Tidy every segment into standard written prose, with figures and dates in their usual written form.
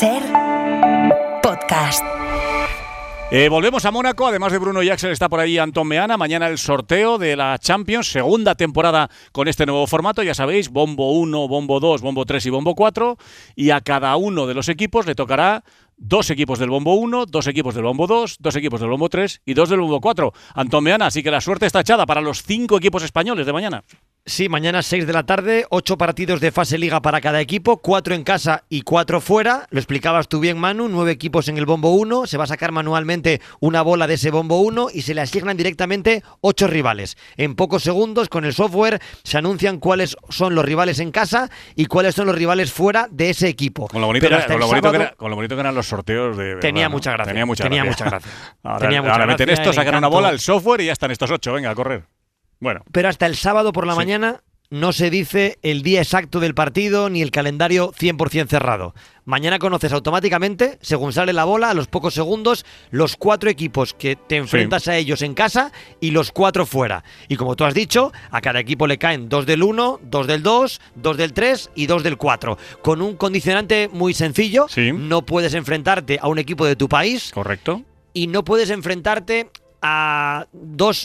SER Podcast. Volvemos a Mónaco, además de Bruno y Axel está por ahí Antón Meana. Mañana el sorteo de la Champions, segunda temporada con este nuevo formato, ya sabéis, bombo 1, bombo 2, bombo 3 y bombo 4, y a cada uno de los equipos le tocará 2 equipos del bombo 1, 2 equipos del bombo 2, 2 equipos del bombo 3 y 2 del bombo 4. Antón Meana, así que la suerte está echada para los 5 equipos españoles de mañana. Sí, mañana 6 de la tarde, 8 partidos de fase liga para cada equipo, 4 en casa y 4 fuera. Lo explicabas tú bien, Manu, 9 equipos en el bombo 1, se va a sacar manualmente una bola de ese bombo 1 y se le asignan directamente 8 rivales. En pocos segundos, con el software, se anuncian cuáles son los rivales en casa y cuáles son los rivales fuera de ese equipo. Con lo bonito, que eran los sorteos de... Tenía mucha gracia. Tenía mucha gracia. Ahora meten esto, sacan una bola, el software y ya están estos 8, venga, a correr. Bueno. Pero hasta el sábado por la mañana no se dice el día exacto del partido ni el calendario 100% cerrado. Mañana conoces automáticamente, según sale la bola, a los pocos segundos, los 4 equipos que te enfrentas a ellos en casa y los 4 fuera. Y como tú has dicho, a cada equipo le caen 2 del 1, 2 del 2, 2 del 3 y 2 del 4. Con un condicionante muy sencillo, no puedes enfrentarte a un equipo de tu país. Correcto. Y no puedes enfrentarte a más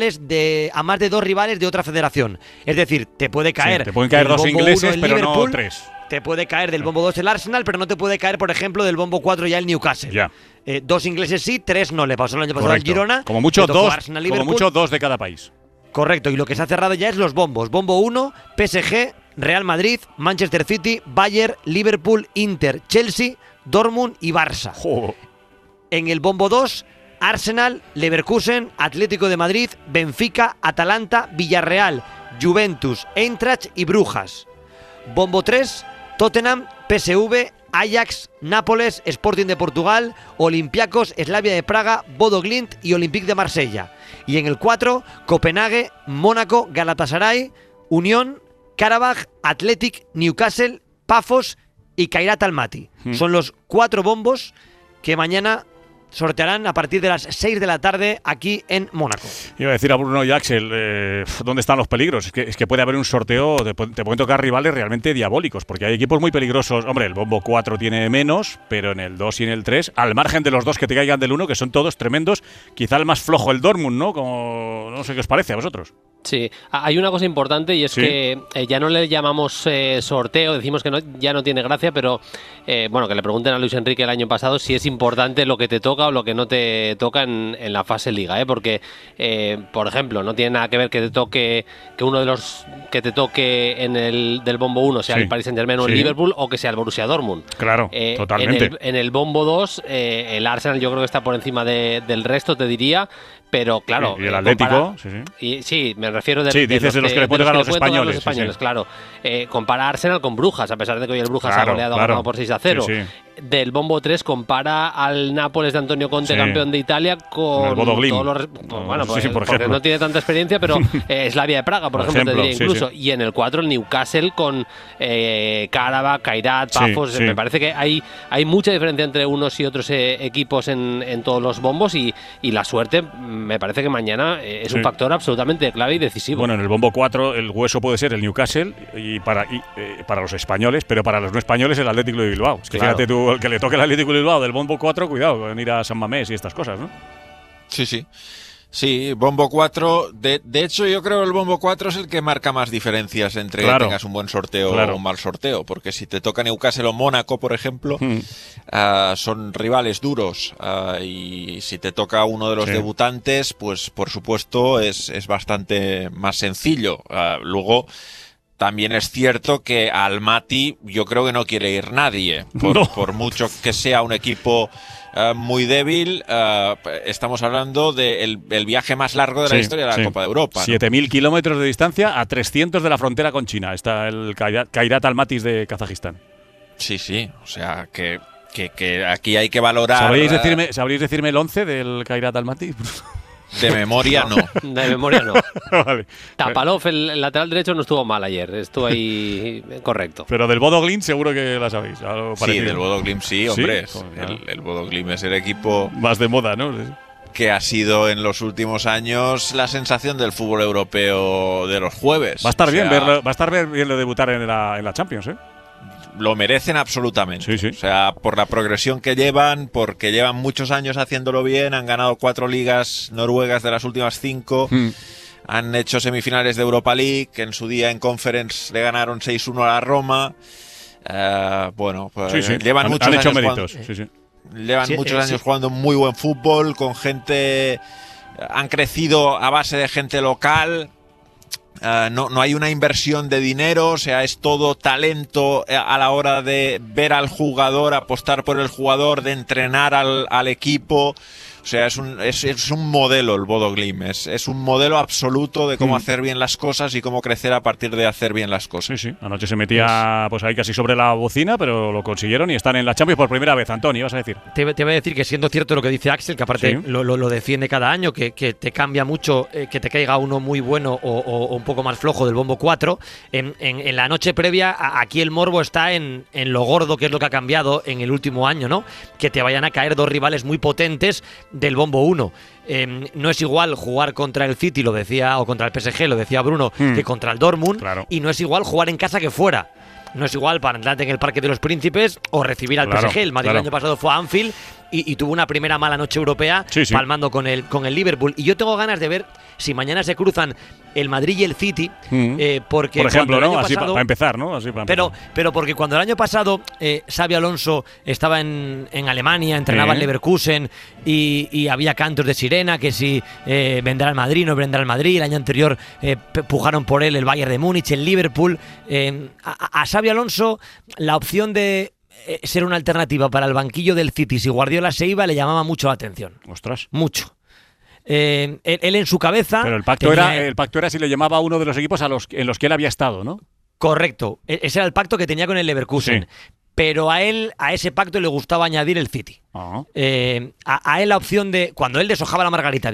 de 2 rivales de otra federación. Es decir, te puede caer. Te pueden caer 2 ingleses, pero no 3. Te puede caer del bombo 2 el Arsenal, pero no te puede caer, por ejemplo, del bombo 4 ya el Newcastle. Ya. 2 ingleses sí, 3 no. Le pasó el año pasado al Girona. Como mucho 2 de cada país. Correcto, y lo que se ha cerrado ya es los bombos. Bombo 1, PSG, Real Madrid, Manchester City, Bayern, Liverpool, Inter, Chelsea, Dortmund y Barça. En el bombo 2, Arsenal, Leverkusen, Atlético de Madrid, Benfica, Atalanta, Villarreal, Juventus, Eintracht y Brujas. Bombo 3, Tottenham, PSV, Ajax, Nápoles, Sporting de Portugal, Olympiacos, Slavia de Praga, Bodo Glimt y Olympique de Marsella. Y en el 4, Copenhague, Mónaco, Galatasaray, Unión, Karabaj, Athletic, Newcastle, Pafos y Kairat Almaty. Son los 4 bombos que mañana sortearán a partir de las 6 de la tarde aquí en Mónaco. Iba a decir a Bruno y Axel, ¿dónde están los peligros? Es que puede haber un sorteo, te pueden tocar rivales realmente diabólicos, porque hay equipos muy peligrosos. Hombre, el bombo 4 tiene menos, pero en el 2 y en el 3, al margen de los 2 que te caigan del 1, que son todos tremendos, quizá el más flojo el Dortmund, ¿no? Como, no sé qué os parece a vosotros. Sí, hay una cosa importante y es que ya no le llamamos sorteo, decimos que ya no tiene gracia, pero bueno, que le pregunten a Luis Enrique el año pasado si es importante lo que te toca o lo que no te toca en la fase liga, porque por ejemplo, no tiene nada que ver que te toque, que uno de los que te toque en el del bombo 1 sea el Paris Saint-Germain o el Liverpool, o que sea el Borussia Dortmund. Claro, totalmente. En el bombo 2, el Arsenal yo creo que está por encima del resto, te diría. Pero claro, y el Atlético, sí, me refiero de dices de los que le pueden ganar a los españoles. Claro. Compara Arsenal con Brujas, a pesar de que hoy el Brujas ha goleado ganado por 6-0. Del bombo 3 compara al Nápoles de Antonio Conte, campeón de Italia, con el Bodo Glimt. Porque no tiene tanta experiencia, pero Slavia de Praga, por ejemplo, te diría incluso. Y en el 4 el Newcastle con Karabakh, Kairat, Pafos. Me parece que hay mucha diferencia entre unos y otros equipos en todos los bombos y la suerte me parece que mañana es un factor absolutamente clave y decisivo. Bueno, en el bombo 4 el hueso puede ser el Newcastle y para los españoles, pero para los no españoles el Atlético de Bilbao. Es que fíjate tú, el que le toque el Atlético de Bilbao del bombo 4, cuidado con ir a San Mamés y estas cosas, ¿no? Sí, bombo 4. De hecho, yo creo que el bombo 4 es el que marca más diferencias entre que tengas un buen sorteo o un mal sorteo. Porque si te toca Newcastle o Mónaco, por ejemplo, son rivales duros. Y si te toca uno de los debutantes, pues por supuesto es bastante más sencillo. Luego, también es cierto que a Almaty yo creo que no quiere ir nadie. Por mucho que sea un equipo muy débil, estamos hablando del viaje más largo de la historia de la Copa de Europa, ¿no? 7.000 kilómetros de distancia a 300 de la frontera con China. Está el Kairat Almaty de Kazajistán. Sí, o sea que aquí hay que valorar. ¿Sabríais decirme el 11 del Kairat Almaty? De memoria no. De memoria no. Vale. Tapalov, el lateral derecho, no estuvo mal ayer. Estuvo ahí correcto. Pero del Bodo Glimt seguro que la sabéis. Sí, del Bodo Glimt sí, hombre. ¿Sí? El Bodo Glimt es el equipo más de moda, ¿no? Que ha sido en los últimos años la sensación del fútbol europeo de los jueves. Va a estar bien verlo debutar en la Champions, ¿eh? lo merecen absolutamente. Sí, sí. O sea, por la progresión que llevan, porque llevan muchos años haciéndolo bien, han ganado 4 ligas noruegas de las últimas 5, han hecho semifinales de Europa League, que en su día en Conference le ganaron 6-1 a la Roma. Bueno, pues llevan muchos años méritos. Llevan muchos años jugando muy buen fútbol, con gente... Han crecido a base de gente local. No hay una inversión de dinero, o sea, es todo talento a la hora de ver al jugador, apostar por el jugador, de entrenar al equipo. O sea, es un modelo el Bodo Glimt, es un modelo absoluto de cómo hacer bien las cosas y cómo crecer a partir de hacer bien las cosas. Sí, anoche se metía pues ahí casi sobre la bocina, pero lo consiguieron y están en la Champions por primera vez. Antonio, ¿ibas a decir? Te voy a decir que siendo cierto lo que dice Axel, que aparte lo defiende cada año, que te cambia mucho que te caiga uno muy bueno o un poco más flojo del bombo 4, en la noche previa aquí el morbo está en lo gordo, que es lo que ha cambiado en el último año, ¿no? Que te vayan a caer 2 rivales muy potentes del bombo 1. No es igual jugar contra el City, lo decía, o contra el PSG, lo decía Bruno, que contra el Dortmund, y no es igual jugar en casa que fuera. No es igual para Atlante en el Parque de los Príncipes o recibir al PSG. El Madrid el año pasado fue a Anfield y tuvo una primera mala noche europea palmando con el Liverpool. Y yo tengo ganas de ver si mañana se cruzan el Madrid y el City, porque por ejemplo, ¿no? Así para empezar, ¿no? Así para empezar. Pero porque cuando el año pasado Xabi Alonso estaba en Alemania, entrenaba en Leverkusen y había cantos de sirena, que si vendrá al Madrid, no vendrá al Madrid. El año anterior pujaron por él el Bayern de Múnich, el Liverpool. A Xabi Alonso la opción de ser una alternativa para el banquillo del City si Guardiola se iba le llamaba mucho la atención. Ostras. Mucho. Él en su cabeza... Pero el pacto era si le llamaba a uno de los equipos en los que él había estado, ¿no? Correcto. Ese era el pacto que tenía con el Leverkusen. Sí. Pero a ese pacto le gustaba añadir el City. A él la opción de... Cuando él deshojaba la margarita,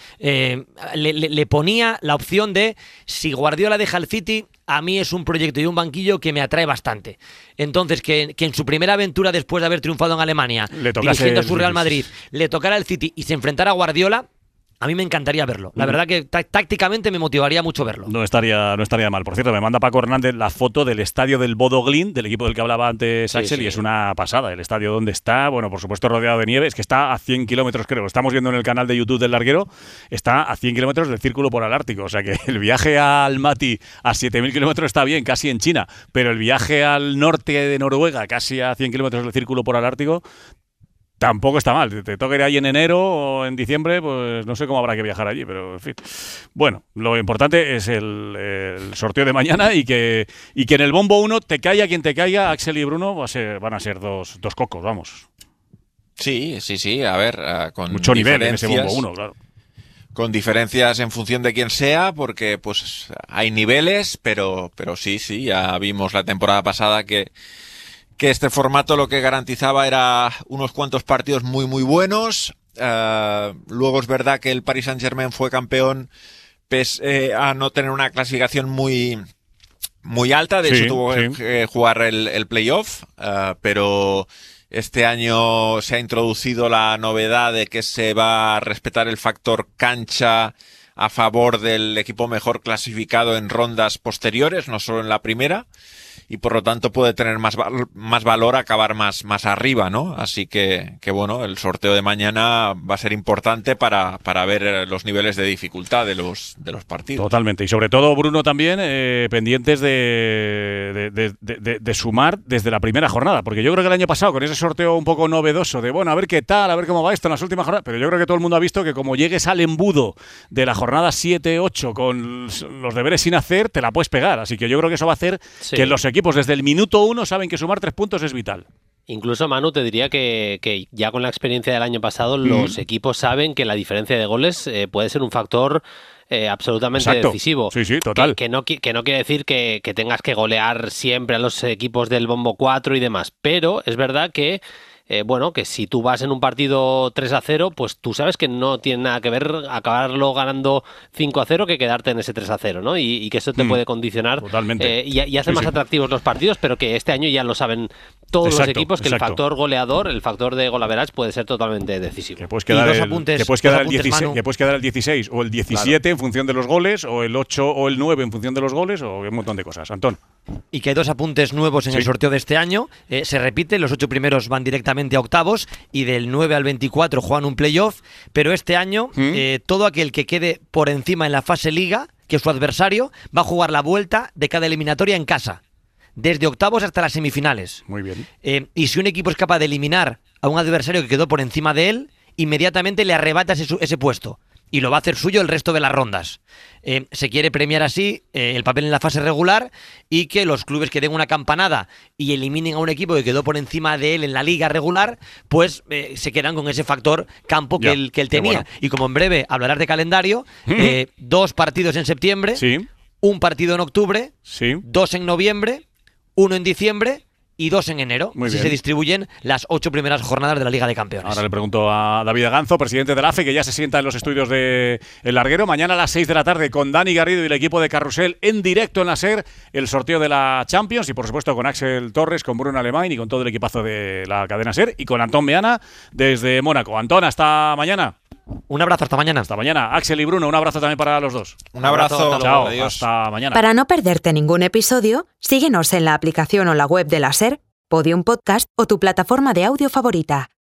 le ponía la opción de si Guardiola deja el City, a mí es un proyecto y un banquillo que me atrae bastante. Entonces, que en su primera aventura después de haber triunfado en Alemania, dirigiendo a su Real Madrid, le tocara el City y se enfrentara a Guardiola, a mí me encantaría verlo. La verdad que tácticamente me motivaría mucho verlo. No estaría mal. Por cierto, me manda Paco Hernández la foto del estadio del Bodo Glimt, del equipo del que hablaba antes Axel, y es una pasada. El estadio donde está, bueno, por supuesto rodeado de nieve, es que está a 100 kilómetros, creo. Lo estamos viendo en el canal de YouTube del Larguero. Está a 100 kilómetros del Círculo Polar Ártico. O sea que el viaje a Almaty a 7.000 kilómetros está bien, casi en China. Pero el viaje al norte de Noruega, casi a 100 kilómetros del Círculo Polar Ártico, tampoco está mal. Te toca ir ahí en enero o en diciembre, pues no sé cómo habrá que viajar allí, pero en fin. Bueno, lo importante es el sorteo de mañana y que en el bombo 1 te caiga quien te caiga, Axel y Bruno van a ser dos cocos, vamos. Sí. A ver, con mucho nivel en ese bombo 1, claro. Con diferencias en función de quién sea, porque pues hay niveles, pero sí, ya vimos la temporada pasada que este formato lo que garantizaba era unos cuantos partidos muy muy buenos. Luego es verdad que el Paris Saint-Germain fue campeón pese a no tener una clasificación muy alta. De hecho tuvo que jugar el playoff, pero este año se ha introducido la novedad de que se va a respetar el factor cancha a favor del equipo mejor clasificado en rondas posteriores, no solo en la primera. Y por lo tanto puede tener más valor acabar más arriba, ¿no? Así que bueno, el sorteo de mañana va a ser importante para ver los niveles de dificultad de los partidos. Totalmente. Y sobre todo, Bruno, también pendientes de sumar desde la primera jornada. Porque yo creo que el año pasado, con ese sorteo un poco novedoso de, bueno, a ver qué tal, a ver cómo va esto en las últimas jornadas, pero yo creo que todo el mundo ha visto que como llegues al embudo de la jornada 7-8 con los deberes sin hacer, te la puedes pegar. Así que yo creo que eso va a hacer que los equipos desde el minuto 1 saben que sumar 3 puntos es vital. Incluso, Manu, te diría que ya con la experiencia del año pasado, los equipos saben que la diferencia de goles puede ser un factor absolutamente decisivo. Sí, total. Que no quiere decir que tengas que golear siempre a los equipos del bombo 4 y demás, pero es verdad que que si tú vas en un partido 3-0, pues tú sabes que no tiene nada que ver acabarlo ganando 5-0 que quedarte en ese 3-0, ¿no? Y que eso te puede condicionar totalmente. Y hacer más atractivos los partidos, pero que este año ya lo saben todos los equipos, que el factor goleador, el factor de goal average puede ser totalmente decisivo. Que puedes quedar el 16 o el 17 en función de los goles, o el 8 o el 9 en función de los goles, o un montón de cosas. Antón. y que hay 2 apuntes nuevos en el sorteo de este año. Se repite, los 8 primeros van directamente a octavos y del 9 al 24 juegan un playoff, pero este año todo aquel que quede por encima en la fase liga, que su adversario, va a jugar la vuelta de cada eliminatoria en casa, desde octavos hasta las semifinales. Muy bien. Y si un equipo es capaz de eliminar a un adversario que quedó por encima de él, inmediatamente le arrebata ese puesto y lo va a hacer suyo el resto de las rondas. Se quiere premiar así el papel en la fase regular y que los clubes que den una campanada y eliminen a un equipo que quedó por encima de él en la liga regular, pues se quedan con ese factor campo que él tenía. Bueno. Y como en breve hablarás de calendario, 2 partidos en septiembre, un partido en octubre, 2 en noviembre, 1 en diciembre y 2 en enero. Así se distribuyen las 8 primeras jornadas de la Liga de Campeones. Ahora le pregunto a David Aganzo, presidente de la AFE, que ya se sienta en los estudios de El Larguero. Mañana a las 6 de la tarde con Dani Garrido y el equipo de Carrusel en directo en la SER, el sorteo de la Champions y por supuesto con Axel Torres, con Bruno Alemán y con todo el equipazo de la cadena SER y con Antón Meana desde Mónaco. Antón, hasta mañana. Un abrazo, hasta mañana. Hasta mañana. Axel y Bruno, un abrazo también para los dos. Un abrazo. Chao, adiós. Hasta mañana. Para no perderte ningún episodio, síguenos en la aplicación o la web de la SER, Podium Podcast o tu plataforma de audio favorita.